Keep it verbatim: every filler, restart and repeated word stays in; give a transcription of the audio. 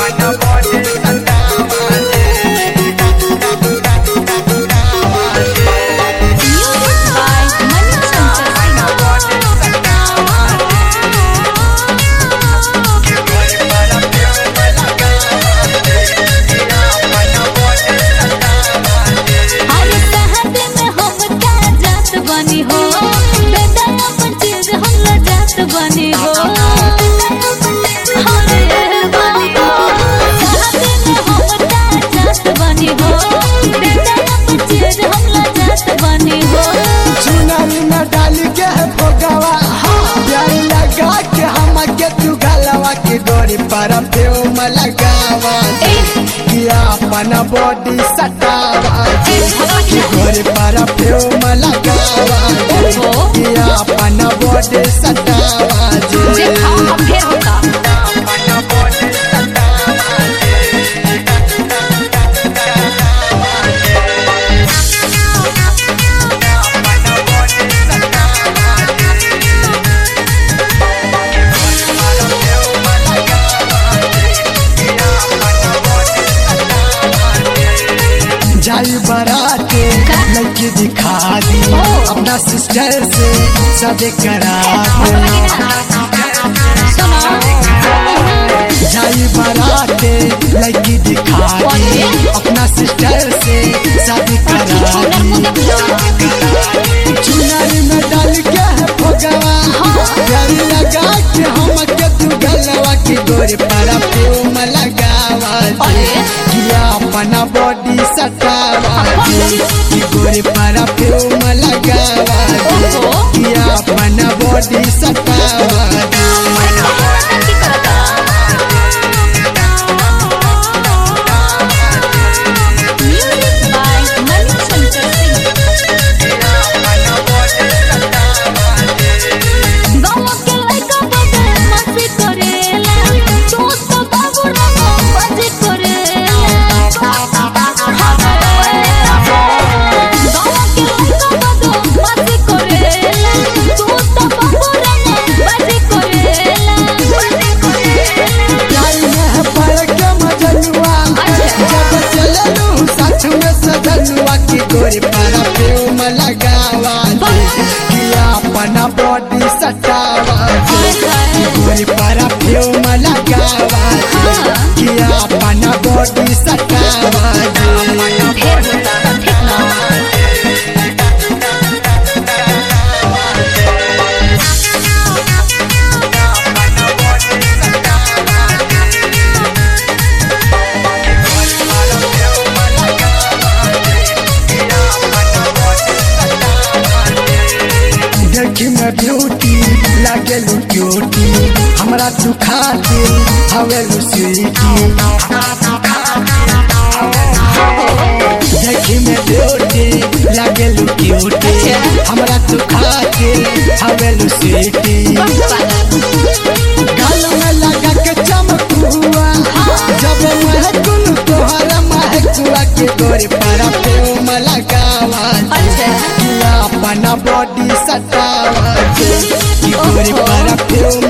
पर प्योम लगावा किया अपना बॉडी सटावा गोरे पर प्योम लगावा किया अपना बॉडी सटावा जाई बराते लड़की दिखा दी अपना सिस्टर से शादी करा दे जाई बराते लड़की दिखा दी अपना सिस्टर से शादी करा दी चुनरी में डाल के भोगवा प्यारी लगा के हम के तू गलवा की गोरे पर प्योम लगावा किया अपना बॉडी सटावा गोरे पर प्योम लगावा किया अपना बॉडी सटावा गोरे पर प्योम लगावा किया अपना बॉडी सटावा गोरे पर प्योम लगावा किया अपना बॉडी सटावा देखी में ब्यूटी लागे लू क्यूटी हमरा तू खातिर हवे लू स्वीटी देखी में ब्यूटी लागे लू क्यूटी हमरा तू खातिर हवे लू स्वीटी गाल में लगा के चमकुआ जब महकुल तोहरा महकुआ के गोरे पर प्योम लगावा अपना बॉडी सटावा गोरे पर प्योम